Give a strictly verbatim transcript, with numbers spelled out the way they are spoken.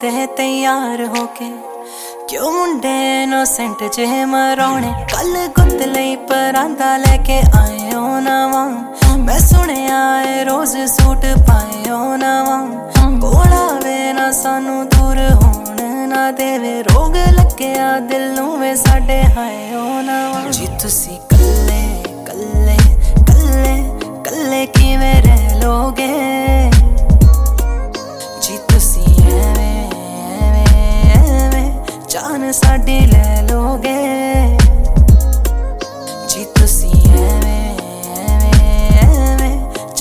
ते तैयार होके क्यों मुंडे इनोसेंट जे मराने कल गुत लई परांदा लेके आए हो नवा मैं सुनिया है रोज सूट पाए हो नवा कोला वे ना सानू दूर होण ना देवे रोग लग्या दिल नूं वे साडे हाए हो